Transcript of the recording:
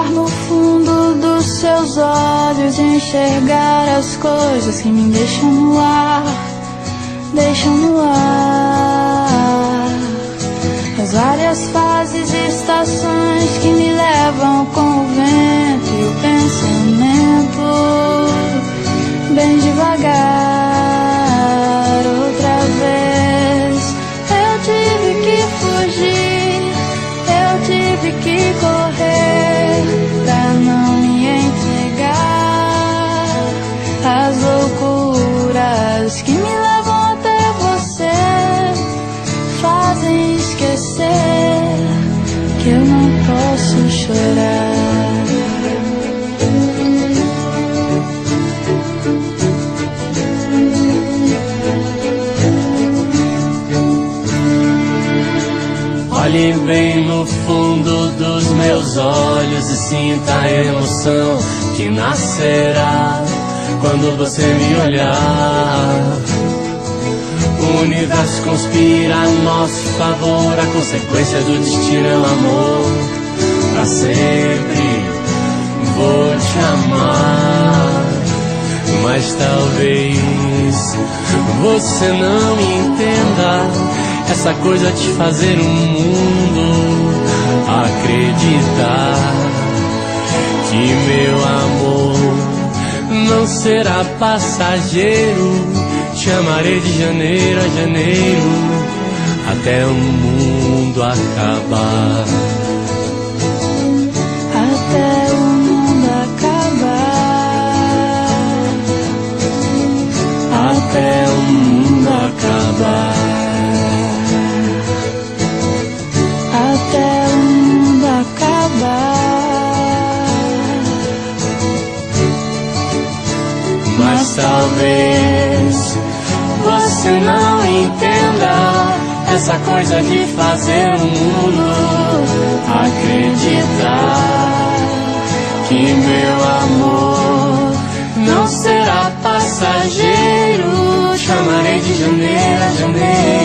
olhar no fundo dos seus olhos e enxergar as coisas que me deixam no ar, deixam no ar. As várias fases e estações que me levam com o vento e o pensamento, bem devagar. Outra vez eu tive que fugir, eu tive que correr pra não me entregar às loucuras que me levam até você, fazem esquecer que eu não posso chorar. Olhe bem no fundo dos meus olhos e sinta a emoção que nascerá quando você me olhar. O universo conspira a nosso favor, a consequência do destino é o amor. Pra sempre vou te amar, mas talvez você não entenda essa coisa de fazer o mundo acreditar que meu amor não será passageiro. Te amarei de janeiro a janeiro, até o mundo acabar. Até o mundo acabar. Até o mundo acabar. Até o mundo acabar. Mas talvez você não entenda essa coisa de fazer o mundo acreditar que meu amor não será passageiro. Te amarei de janeiro a janeiro,